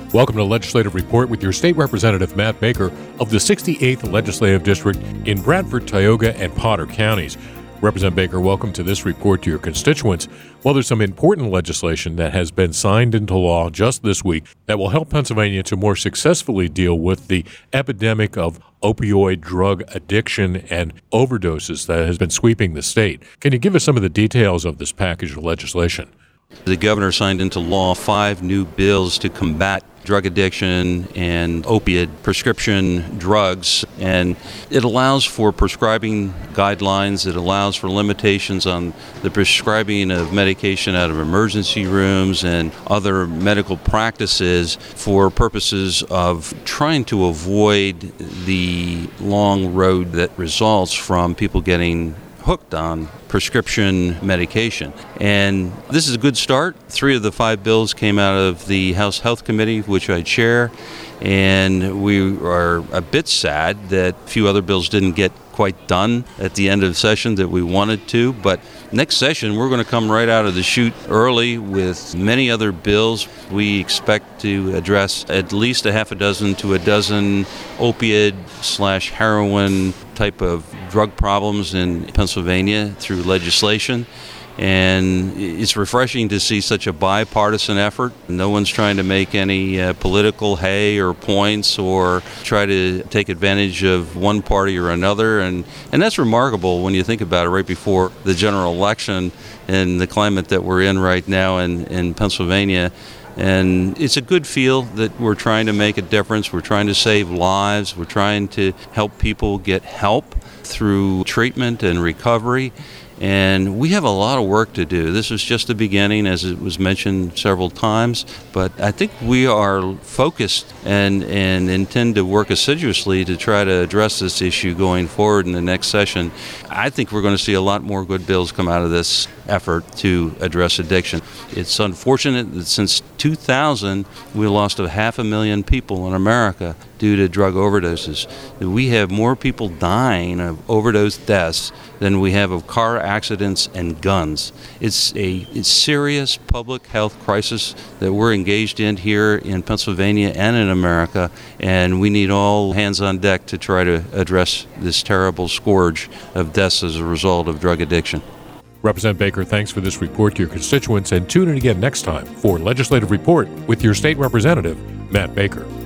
Welcome to Legislative Report with your State Representative Matt Baker of the 68th Legislative District in Bradford, Tioga, and Potter counties. Representative Baker, welcome to this report to your constituents. Well, there's some important legislation that has been signed into law just this week that will help Pennsylvania to more successfully deal with the epidemic of opioid drug addiction and overdoses that has been sweeping the state. Can you give us some of the details of this package of legislation? The governor signed into law 5 new bills to combat drug addiction and opiate prescription drugs, and it allows for prescribing guidelines. It allows for limitations on the prescribing of medication out of emergency rooms and other medical practices for purposes of trying to avoid the long road that results from people getting hooked on prescription medication. And this is a good start. 3 of the 5 bills came out of the House Health Committee, which I chair, and we are a bit sad that a few other bills didn't get quite done at the end of the session that we wanted to, but next session we're going to come right out of the chute early with many other bills. We expect to address at least a half a dozen to a dozen opioid/heroin type of drug problems in Pennsylvania through legislation. And it's refreshing to see such a bipartisan effort. No one's trying to make any political hay or points or try to take advantage of one party or another. And that's remarkable when you think about it right before the general election and the climate that we're in right now in Pennsylvania. And it's a good feel that we're trying to make a difference. We're trying to save lives. We're trying to help people get help through treatment and recovery. And we have a lot of work to do. This is just the beginning, as it was mentioned several times, but I think we are focused and intend to work assiduously to try to address this issue going forward in the next session. I think we're going to see a lot more good bills come out of this effort to address addiction. It's unfortunate that since 2000, we lost 500,000 people in America due to drug overdoses. We have more people dying of overdose deaths than we have of car accidents and guns. It's a serious public health crisis that we're engaged in here in Pennsylvania and in America, and we need all hands on deck to try to address this terrible scourge of deaths as a result of drug addiction. Representative Baker, thanks for this report to your constituents, and tune in again next time for Legislative Report with your state representative, Matt Baker.